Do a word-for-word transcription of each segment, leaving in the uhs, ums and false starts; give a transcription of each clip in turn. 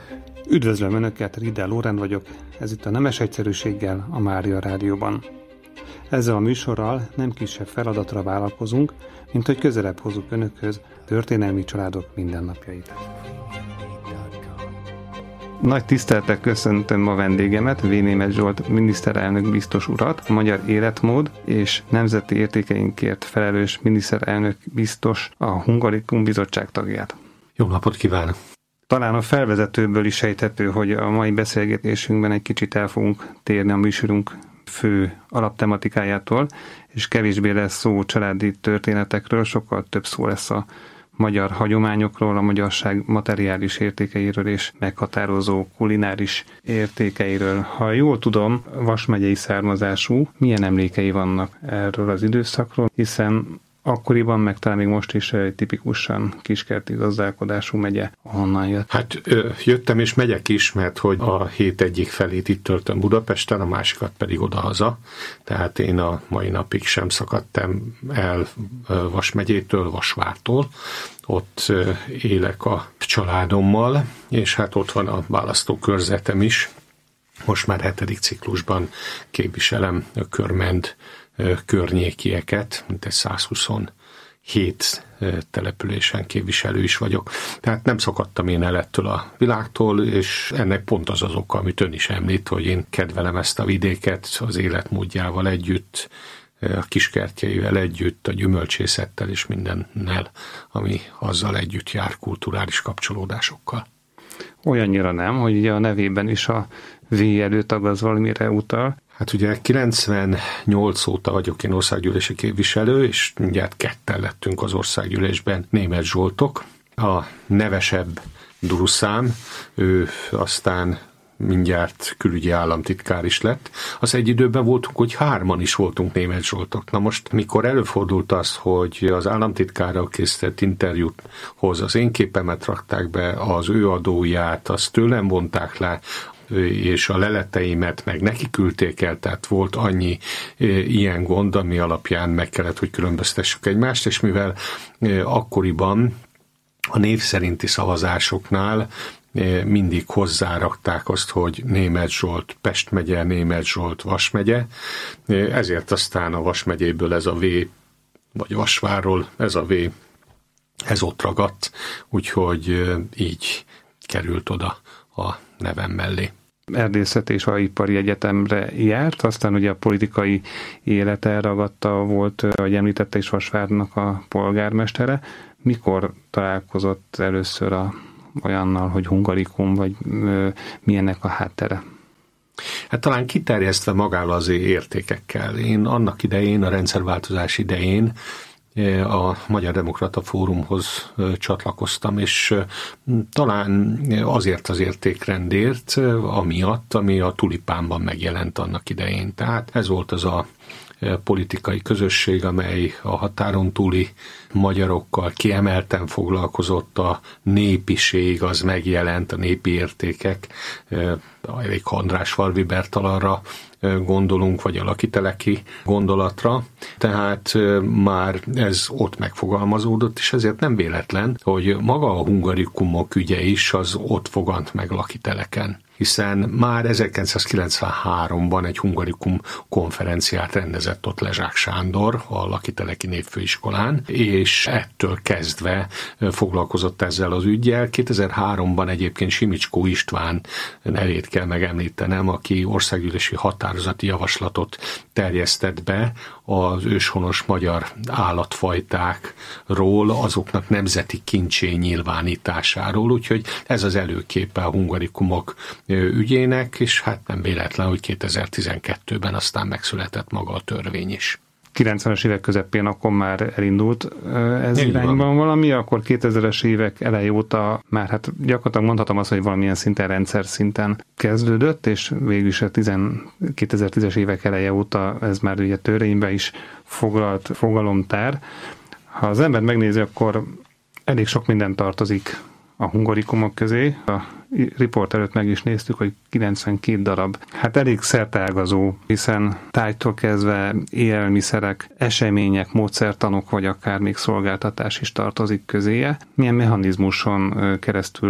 Üdvözlöm Önöket, Riedel Lórend vagyok, ez itt a Nemes Egyszerűséggel a Mária Rádióban. Ezzel a műsorral nem kisebb feladatra vállalkozunk, mint hogy közelebb hozzuk Önökhöz történelmi családok mindennapjait. Nagy tisztelettel köszöntöm a vendégemet, V. Németh Zsolt miniszterelnök biztos urat, a magyar életmód és nemzeti értékeinkért felelős miniszterelnök biztos, a Hungarikum bizottság tagját. Jó napot kívánok! Talán a felvezetőből is sejthető, hogy a mai beszélgetésünkben egy kicsit el fogunk térni a műsorunk fő alaptematikájától, és kevésbé lesz szó családi történetekről, sokkal több szó lesz a magyar hagyományokról, a magyarság materiális értékeiről és meghatározó kulináris értékeiről. Ha jól tudom, Vas megyei származású, milyen emlékei vannak erről az időszakról, hiszen akkoriban, meg talán még most is egy tipikusan kiskerti gazdálkodású megye, ahonnan jött. Hát jöttem és megyek is, mert hogy a hét egyik felét itt töltöm Budapesten, a másikat pedig odahaza. Tehát én a mai napig sem szakadtam el Vas megyétől, Vasvártól. Ott élek a családommal, és hát ott van a választókörzetem is. Most már hetedik ciklusban képviselem a Körmend környékieket, mint egy száz huszonhét településen képviselő is vagyok. Tehát nem szakadtam én el ettől a világtól, és ennek pont az az oka, amit ön is említ, hogy én kedvelem ezt a vidéket az életmódjával együtt, a kiskertjeivel együtt, a gyümölcsészettel és mindennel, ami azzal együtt jár kulturális kapcsolódásokkal. Olyannyira nem, hogy ugye a nevében is a V előtag az valamire utal. Hát ugye kilencvennyolc óta vagyok én országgyűlési képviselő, és mindjárt ketten lettünk az országgyűlésben Németh Zsoltok. A nevesebb Duruszám, ő aztán mindjárt külügyi államtitkár is lett. Az egy időben voltunk, hogy hárman is voltunk Németh Zsoltok. Na most, mikor előfordult az, hogy az államtitkárral készített interjúthoz az én képemet rakták be, az ő adóját, azt tőlem vonták le, és a leleteimet meg neki küldték el, tehát volt annyi e, ilyen gond, ami alapján meg kellett, hogy különböztessük egymást, és mivel e, akkoriban a név szerinti szavazásoknál e, mindig hozzárakták azt, hogy Németh Zsolt Pest megye, Németh Zsolt Vas megye, e, ezért aztán a Vas megyéből ez a V, vagy Vasvárról ez a V, ez ott ragadt, úgyhogy e, így került oda a nevem mellé. Erdészet és Ipari Egyetemre járt, aztán ugye a politikai élet elragadta, volt, ahogy említette is, Vasvárnak a polgármestere. Mikor találkozott először a, olyannal, hogy Hungarikum, vagy ö, milyennek a háttere? Hát talán kiterjesztve magára az értékekkel. Én annak idején, a rendszerváltozás idején a Magyar Demokrata Fórumhoz csatlakoztam, és talán azért az értékrendért, amiatt, ami a Tulipánban megjelent annak idején. Tehát ez volt az a politikai közösség, amely a határon túli magyarokkal kiemelten foglalkozott, a népiség az megjelent, a népi értékek, elég András Falvi Bertalanra gondolunk, vagy a lakiteleki gondolatra, tehát már ez ott megfogalmazódott, és ezért nem véletlen, hogy maga a hungarikumok ügye is az ott fogant meg lakiteleken, hiszen már ezerkilencszázkilencvenháromban egy hungarikum konferenciát rendezett ott Lezsák Sándor a lakiteleki névfőiskolán, és ettől kezdve foglalkozott ezzel az üggyel. kétezer-háromban egyébként Simicskó István nevét kell megemlítenem, aki országgyűlési határozati javaslatot terjesztett be az őshonos magyar állatfajtákról, azoknak nemzeti kincsé nyilvánításáról, úgyhogy ez az előképe a hungarikumok ügyének, és hát nem véletlen, hogy kétezer-tizenkettőben aztán megszületett maga a törvény is. kilencvenes évek közepén akkor már elindult ez Így irányban van. valami, akkor kétezres évek elejé óta már hát gyakorlatilag mondhatom azt, hogy valamilyen szinten, rendszer szinten kezdődött, és végül is a kétezer-tízes évek eleje óta ez már ugye törvénybe is foglalt fogalomtár. Ha az ember megnézi, akkor elég sok minden tartozik a hungarikumok közé. A riport előtt meg is néztük, hogy kilencvenkét darab. Hát elég szerteágazó, hiszen tájtól kezdve élelmiszerek, események, módszertanok, vagy akár még szolgáltatás is tartozik közéje. Milyen mechanizmuson keresztül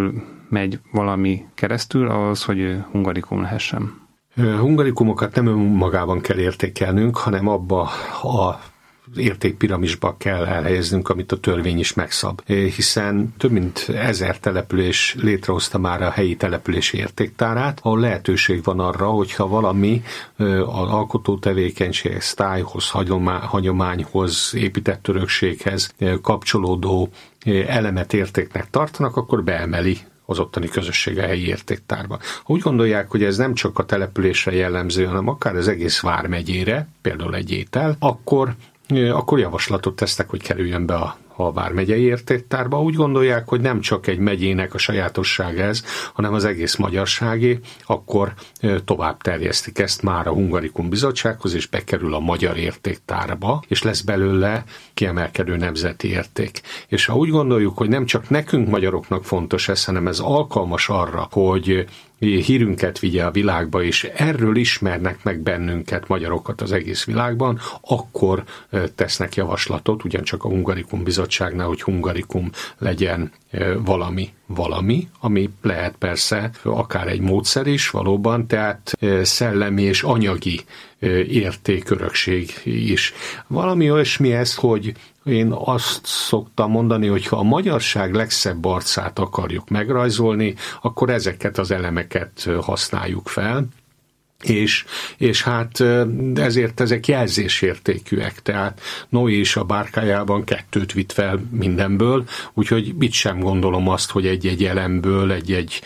megy valami keresztül ahhoz, hogy hungarikum lehessen? Hungarikumokat nem önmagában kell értékelnünk, hanem abba a értékpiramisba kell elhelyeznünk, amit a törvény is megszab. Hiszen több mint ezer település létrehozta már a helyi települési értéktárát, ahol lehetőség van arra, hogyha valami az alkotó tevékenységhez, tájhoz, hagyományhoz, épített örökséghez kapcsolódó elemet értéknek tartanak, akkor beemeli az ottani közösség a helyi értéktárba. Ha úgy gondolják, hogy ez nem csak a településre jellemző, hanem akár az egész vármegyére, például egy étel, akkor akkor javaslatot tesznek, hogy kerüljön be a, a vármegyei értéktárba. Úgy gondolják, hogy nem csak egy megyének a sajátosság ez, hanem az egész magyarságé, akkor tovább terjesztik ezt már a Hungarikum Bizottsághoz, és bekerül a magyar értéktárba, és lesz belőle kiemelkedő nemzeti érték. És ha úgy gondoljuk, hogy nem csak nekünk magyaroknak fontos ez, hanem ez alkalmas arra, hogy hírünket vigye a világba, és erről ismernek meg bennünket, magyarokat az egész világban, akkor tesznek javaslatot, ugyancsak a Hungarikum Bizottságnál, hogy hungarikum legyen valami, valami, ami lehet persze akár egy módszer is valóban, tehát szellemi és anyagi értékörökség is. Valami olyasmi ez, hogy én azt szoktam mondani, hogy ha a magyarság legszebb arcát akarjuk megrajzolni, akkor ezeket az elemeket használjuk fel, És, és hát ezért ezek jelzésértékűek, tehát Noé is a bárkájában kettőt vitt fel mindenből, úgyhogy itt sem gondolom azt, hogy egy-egy elemből, egy-egy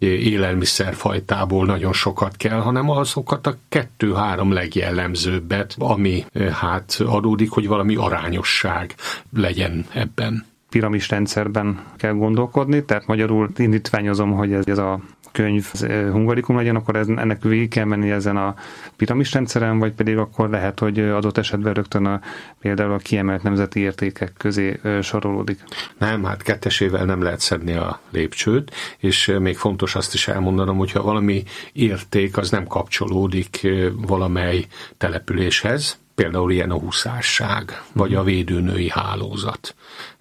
élelmiszerfajtából nagyon sokat kell, hanem azokat a kettő-három legjellemzőbbet, ami hát adódik, hogy valami arányosság legyen ebben. Piramisrendszerben kell gondolkodni, tehát magyarul indítványozom, hogy ez, ez a könyv hungarikum legyen, akkor ez, ennek végig kell menni ezen a piramisrendszeren, vagy pedig akkor lehet, hogy adott esetben rögtön a, például a kiemelt nemzeti értékek közé sorolódik. Nem, hát kettesével nem lehet szedni a lépcsőt, és még fontos azt is elmondanom, hogyha valami érték, az nem kapcsolódik valamely településhez, például ilyen a huszárság, vagy a védőnői hálózat,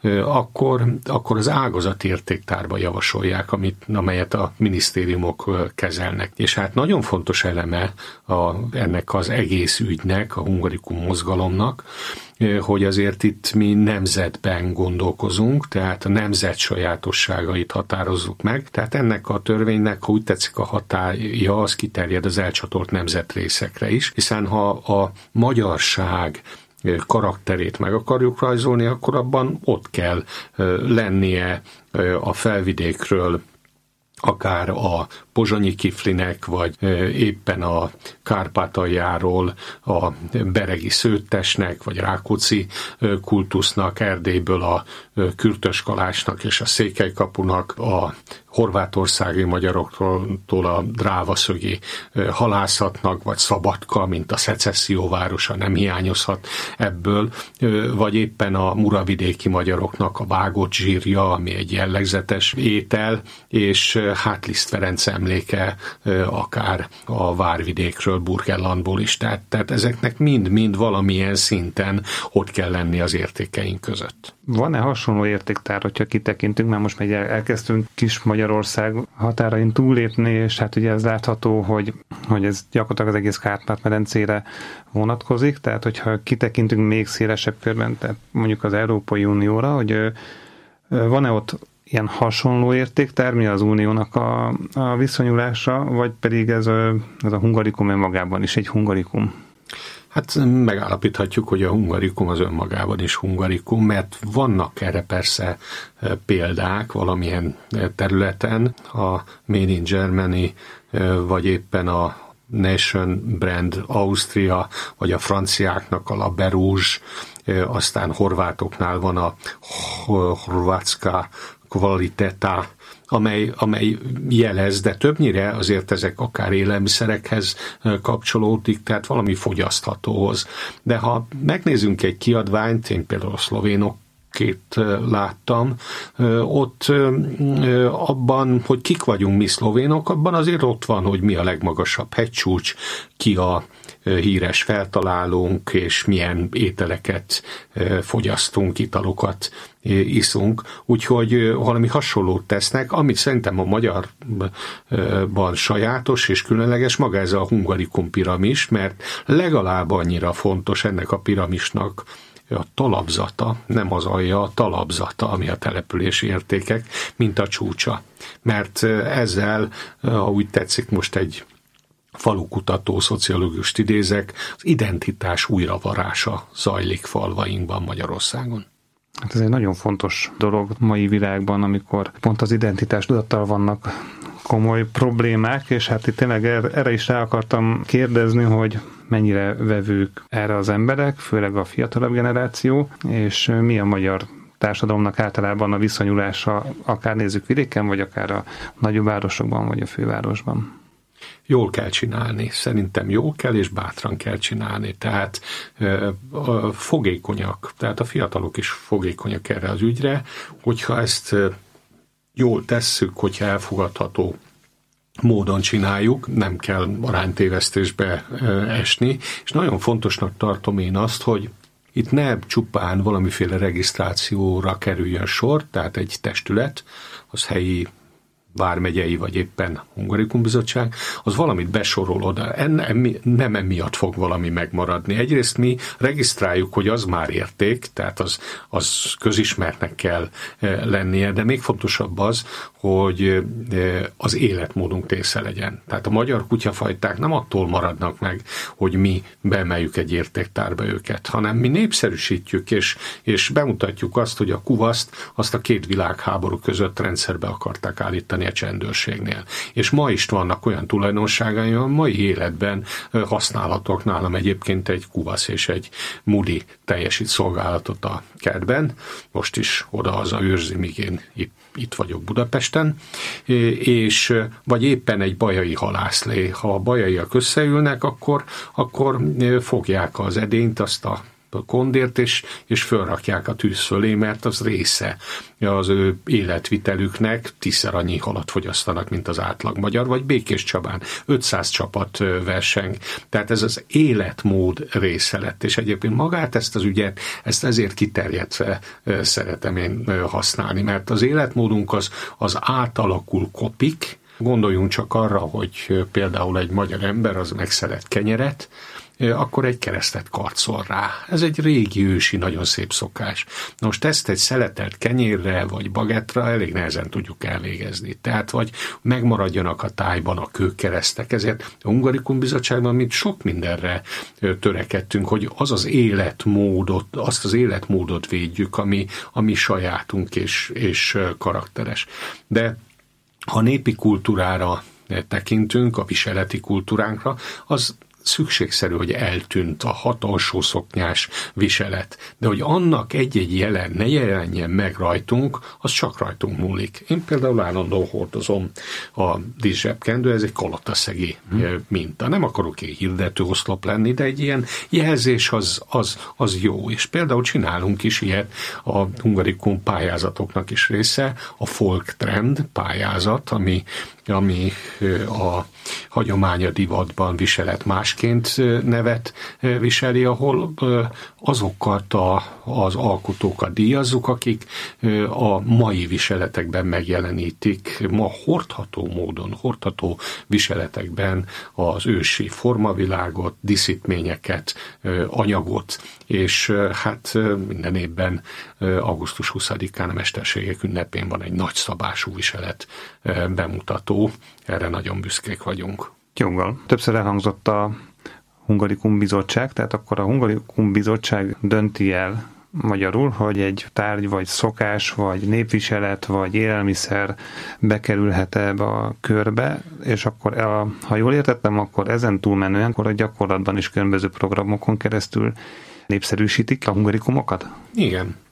akkor, akkor az ágazati értéktárba javasolják, amit, amelyet a minisztériumok kezelnek. És hát nagyon fontos eleme a, ennek az egész ügynek, a hungarikum mozgalomnak, hogy azért itt mi nemzetben gondolkozunk, tehát a nemzet sajátosságait határozzuk meg, tehát ennek a törvénynek, ha úgy tetszik a hatálya, az kiterjed az elcsatolt nemzetrészekre is, hiszen ha a magyarság karakterét meg akarjuk rajzolni, akkor abban ott kell lennie a felvidékről, akár a pozsonyi kiflinek, vagy éppen a Kárpátaljáról a beregi szőttesnek, vagy Rákóczi kultusznak, Erdélyből a Kürtös-Kalásnak és a Székelykapunak, a horvátországi magyaroktól a drávaszögi halászatnak, vagy Szabadka, mint a szecesszió városa nem hiányozhat ebből, vagy éppen a muravidéki magyaroknak a vágott zsírja, ami egy jellegzetes étel, és hát Liszt Ferenc emléke akár a Várvidékről, Burgenlandból is. Tehát, tehát ezeknek mind-mind valamilyen szinten ott kell lenni az értékeink között. Van-e hasonló értéktár, hogyha kitekintünk, mert most még elkezdtünk kis Magyarország határain túllépni, és hát ugye ez látható, hogy, hogy ez gyakorlatilag az egész Kárpát-medencére vonatkozik, tehát hogyha kitekintünk még szélesebb körben, tehát mondjuk az Európai Unióra, hogy van-e ott ilyen hasonló értéktár, mi az uniónak a, a viszonyulása, vagy pedig ez a, ez a hungarikum önmagában is egy hungarikum? Hát megállapíthatjuk, hogy a hungarikum az önmagában is hungarikum, mert vannak erre persze példák valamilyen területen, a Made in Germany, vagy éppen a Nation Brand Ausztria, vagy a franciáknak a La Berouge, aztán horvátoknál van a Horvátska Kvaliteta, amely, amely jelez, de többnyire azért ezek akár élelmiszerekhez kapcsolódik, tehát valami fogyaszthatóhoz. De ha megnézzünk egy kiadványt, én például a szlovénok két láttam, ott abban, hogy kik vagyunk mi szlovénok, abban azért ott van, hogy mi a legmagasabb hegycsúcs, ki a híres feltalálónk, és milyen ételeket fogyasztunk, italokat iszunk. Úgyhogy valami hasonlót tesznek, amit szerintem a magyarban sajátos és különleges, maga ez a Hungarikum piramis, mert legalább annyira fontos ennek a piramisnak a talapzata, nem az alja, a talapzata, ami a települési értékek, mint a csúcsa. Mert ezzel, ha úgy tetszik, most egy falukutató szociológust idézek, az identitás újravarása zajlik falvainkban Magyarországon. Hát ez egy nagyon fontos dolog mai világban, amikor pont az identitás tudattal vannak komoly problémák, és hát itt tényleg erre is rá akartam kérdezni, hogy mennyire vevők erre az emberek, főleg a fiatalabb generáció, és mi a magyar társadalomnak általában a viszonyulása, akár nézzük vidéken, vagy akár a nagyobb városokban, vagy a fővárosban. Jól kell csinálni, szerintem jól kell és bátran kell csinálni, tehát fogékonyak, tehát a fiatalok is fogékonyak erre az ügyre, hogyha ezt jól tesszük, hogyha elfogadható módon csináljuk, nem kell aránytévesztésbe esni, és nagyon fontosnak tartom én azt, hogy itt ne csupán valamiféle regisztrációra kerüljön sor, tehát egy testület, az helyi vármegyei, vagy éppen Hungarikum bizottság, az valamit besorol oda. En, nem emiatt fog valami megmaradni. Egyrészt mi regisztráljuk, hogy az már érték, tehát az, az közismertnek kell lennie, de még fontosabb az, hogy az életmódunk része legyen. Tehát a magyar kutyafajták nem attól maradnak meg, hogy mi beemeljük egy értéktárba őket, hanem mi népszerűsítjük, és, és bemutatjuk azt, hogy a kuvaszt azt a két világháború között rendszerbe akarták állítani a csendőrségnél. És ma is vannak olyan tulajdonságai, a mai életben használhatók. Nálam egyébként egy kuvasz és egy mudi teljesít szolgálatot a kertben. Most is oda-haza őrzi, míg én itt, itt vagyok Budapesten. És vagy éppen egy bajai halászlé. Ha a bajaiak összeülnek, akkor, akkor fogják az edényt, azt a kondért, és, és fölrakják a tűz fölé, mert az része az ő életvitelüknek, tízszer annyi halat fogyasztanak, mint az átlag magyar, vagy Békés Csabán ötszáz csapat verseng. Tehát ez az életmód része lett, és egyébként magát ezt az ügyet, ezt ezért kiterjedve szeretem én használni, mert az életmódunk az, az átalakul kopik. Gondoljunk csak arra, hogy például egy magyar ember az megszeret kenyeret, akkor egy keresztet karcol rá. Ez egy régi ősi, nagyon szép szokás. Na most ezt egy szeletelt kenyérre vagy bagettra elég nehezen tudjuk elvégezni. Tehát vagy megmaradjanak a tájban a kőkeresztek. Ezért a Hungarikum bizottságban mi sok mindenre törekedtünk, hogy az az életmódot, azt az életmódot védjük, ami, ami sajátunk és, és karakteres. De ha népi kultúrára tekintünk, a viseleti kultúránkra, az szükségszerű, hogy eltűnt a hat alsó szoknyás viselet, de hogy annak egy-egy jelen ne jelenjen meg rajtunk, az csak rajtunk múlik. Én például állandóan hordozom a díszsebkendő, ez egy kalataszegi hmm. minta. Nem akarok egy hirdető oszlop lenni, de egy ilyen jelzés az, az, az jó. És például csinálunk is ilyet, a Hungarikum pályázatoknak is része, a folk trend pályázat, ami ami a hagyománya divatban viselet másként nevet viseli, ahol azokat a, az alkotókat díjazzuk, akik a mai viseletekben megjelenítik, ma hordható módon, hordható viseletekben az ősi formavilágot, díszítményeket, anyagot, és hát minden évben augusztus huszadikán a Mesterségek ünnepén van egy nagyszabású viselet bemutató. Erre nagyon büszkék vagyunk. Joggal. Többször elhangzott a Hungarikum bizottság, tehát akkor a Hungarikum bizottság dönti el magyarul, hogy egy tárgy, vagy szokás, vagy népviselet, vagy élelmiszer bekerülhet ebbe a körbe, és akkor, a, ha jól értettem, akkor ezen túlmenően, akkor a gyakorlatban is különböző programokon keresztül népszerűsítik a hungarikumokat? Igen.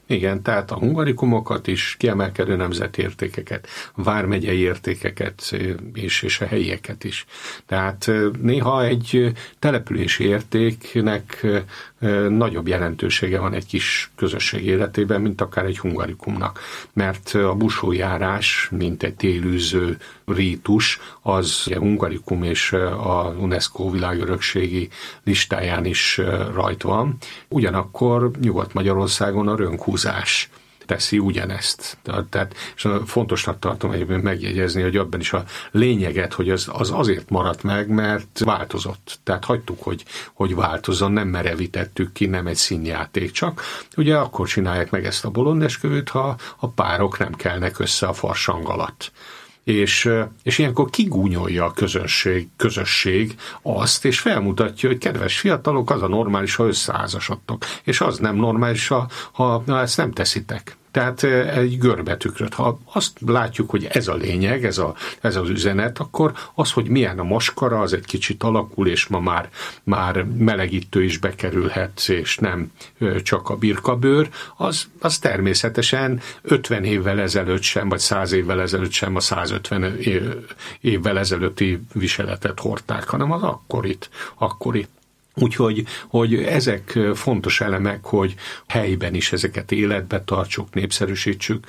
Igen, tehát a hungarikumokat is, kiemelkedő nemzeti értékeket, vármegyei értékeket és, és a helyieket is. Tehát néha egy települési értéknek nagyobb jelentősége van egy kis közösség életében, mint akár egy hungarikumnak. Mert a busójárás, mint egy télűző rítus, az a hungarikum és a UNESCO világörökségi listáján is rajta van. Ugyanakkor Nyugat-Magyarországon a rönkhúzás teszi ugyanezt. Tehát, és fontosnak tartom egyébként megjegyezni, hogy abban is a lényeget, hogy az, az azért maradt meg, mert változott. Tehát hagytuk, hogy, hogy változzon, nem merevítettük ki, nem egy színjáték csak. Ugye akkor csinálják meg ezt a bolondeskövőt, ha a párok nem kelnek össze a farsang alatt. És, és ilyenkor kigúnyolja a közösség, közösség azt, és felmutatja, hogy kedves fiatalok, az a normális, ha összeházasodtok, és az nem normális, ha, ha, ha ezt nem teszitek. Tehát egy görbetükröt. Ha azt látjuk, hogy ez a lényeg, ez, a, ez az üzenet, akkor az, hogy milyen a maskara, az egy kicsit alakul, és ma már, már melegítő is bekerülhet, és nem csak a birkabőr, az, az természetesen ötven évvel ezelőtt sem, vagy száz évvel ezelőtt sem a százötven évvel ezelőtti viseletet hordták, hanem az akkorit, akkorit. Úgyhogy hogy ezek fontos elemek, hogy helyben is ezeket életbe tartsuk, népszerűsítsük.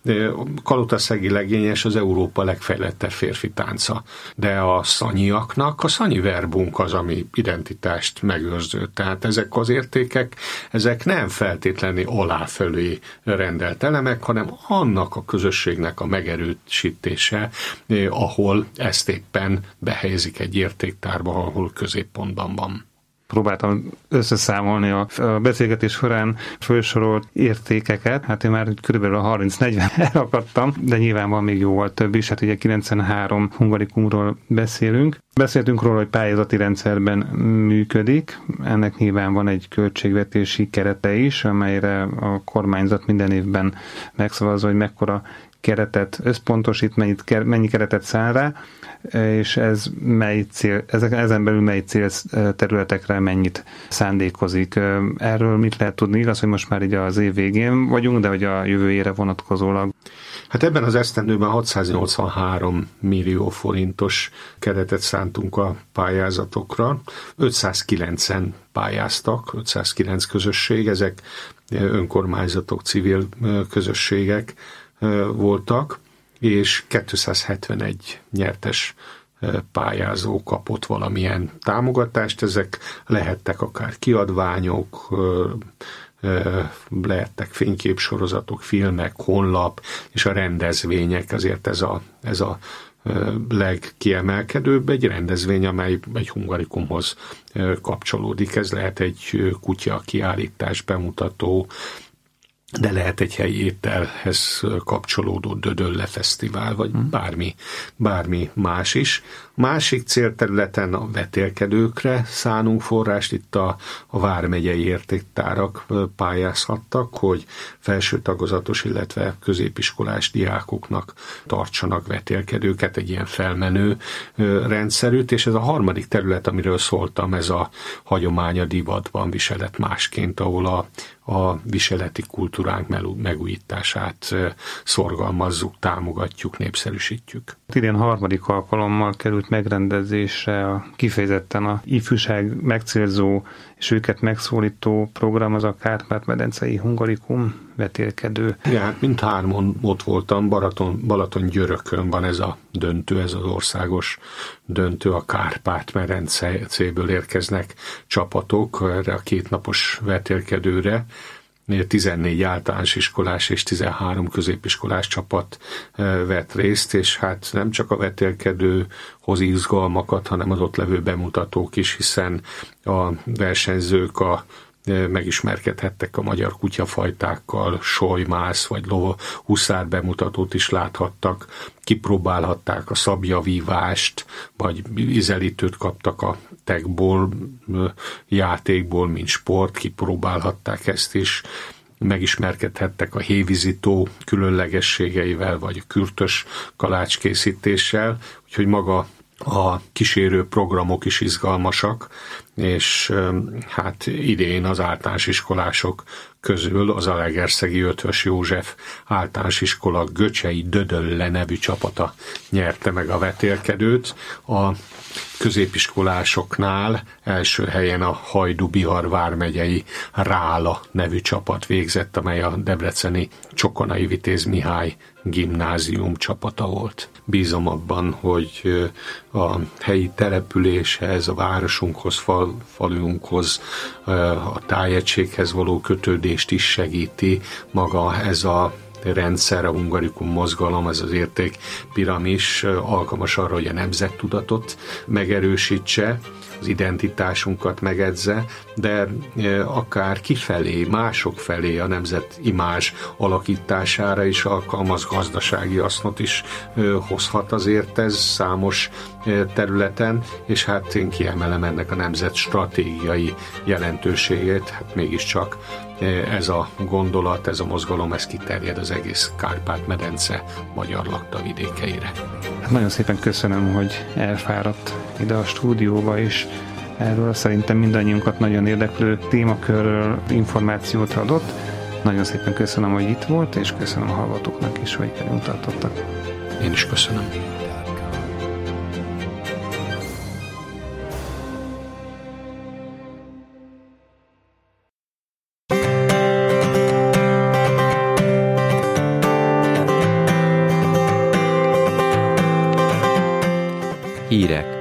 Kalotaszegi legényes az Európa legfejlettebb férfi tánca, de a szanyiaknak a szanyi verbunk az, ami identitást megőrző. Tehát ezek az értékek, ezek nem feltétlenül aláfelé rendelt elemek, hanem annak a közösségnek a megerősítése, ahol ezt éppen behelyezik egy értéktárba, ahol középpontban van. Próbáltam összeszámolni a, a beszélgetés során felsorolt értékeket, hát én már körülbelül a harminc-negyven elakadtam, de nyilván van még jóval több is, hát ugye kilencvenhárom hungarikumról beszélünk. Beszéltünk róla, hogy pályázati rendszerben működik, ennek nyilván van egy költségvetési kerete is, amelyre a kormányzat minden évben megszavazza, hogy mekkora keretet összpontosít, mennyit, mennyi keretet száll rá, és ez mely cél, ezek, ezen belül mely célterületekre mennyit szándékozik. Erről mit lehet tudni? Igaz, hogy most már így az év végén vagyunk, de hogy a jövőjére vonatkozólag. Hát ebben az esztendőben hatszáznyolcvanhárom millió forintos keretet szántunk a pályázatokra. ötszázkilencen pályáztak, ötszázkilenc közösség, ezek önkormányzatok, civil közösségek voltak, és kétszázhetvenegy nyertes pályázó kapott valamilyen támogatást. Ezek lehettek akár kiadványok, lehettek fényképsorozatok, filmek, honlap, és a rendezvények, azért ez a, ez a legkiemelkedőbb, egy rendezvény, amely egy hungarikumhoz kapcsolódik. Ez lehet egy kutya kiállítás, bemutató, de lehet egy helyi ételhez kapcsolódó Dödölle Fesztivál, vagy bármi, bármi más is. Másik célterületen a vetélkedőkre szánunk forrást, itt a, a vármegyei értéktárak pályázhattak, hogy felső tagozatos, illetve középiskolás diákoknak tartsanak vetélkedőket, egy ilyen felmenő rendszerűt, és ez a harmadik terület, amiről szóltam, ez a hagyomány, a divatban viselet másként, ahol a a viseleti kultúránk megújítását szorgalmazzuk, támogatjuk, népszerűsítjük. Idén harmadik alkalommal került megrendezésre a, kifejezetten a ifjúság megcélzó és őket megszólító program, az a Kárpát-medencei Hungarikum vetélkedő. Igen, hát mindhármon ott voltam, Balaton, Balaton-Györökön van ez a döntő, ez az országos döntő, a Kárpát-medencéből érkeznek csapatok erre a kétnapos vetélkedőre. tizennégy általános iskolás és tizenhárom középiskolás csapat vett részt, és hát nem csak a vetélkedő hoz izgalmakat, hanem az ott levő bemutatók is, hiszen a versenyzők a megismerkedhettek a magyar kutyafajtákkal, solymász vagy lova, huszár bemutatót is láthattak, kipróbálhatták a szabjavívást, vagy ízelítőt kaptak a tekból, játékból, mint sport, kipróbálhatták ezt is, megismerkedhettek a hévízitó különlegességeivel, vagy a kürtös kalácskészítéssel, úgyhogy maga a kísérő programok is izgalmasak, és hát idén az általános iskolások közül az Zalaegerszegi Ötvös József általános iskola Göcsei Dödölle nevű csapata nyerte meg a vetélkedőt. A középiskolásoknál első helyen a Hajdú-Bihar vármegyei Rála nevű csapat végzett, amely a debreceni Csokonai Vitéz Mihály gimnázium csapata volt. Bízom abban, hogy a helyi településhez, a városunkhoz, fal, falunkhoz, a tájegységhez való kötődést is segíti maga ez a rendszer, a Hungarikum mozgalom, ez az értékpiramis alkalmas arra, hogy a nemzettudatot megerősítse, az identitásunkat megedze, de akár kifelé, mások felé a nemzetimázs alakítására is alkalmaz, gazdasági hasznot is hozhat azért ez számos területen, és hát én kiemelem ennek a nemzet stratégiai jelentőségét, hát mégiscsak ez a gondolat, ez a mozgalom, ez kiterjed az egész Kárpát-medence magyar lakta vidékeire. Nagyon szépen köszönöm, hogy elfáradt ide a stúdióba, és erről szerintem mindannyiunkat nagyon érdeklő témakörről információt adott. Nagyon szépen köszönöm, hogy itt volt, és köszönöm a hallgatóknak is, hogy velünk tartottak. Én is köszönöm. Hírek.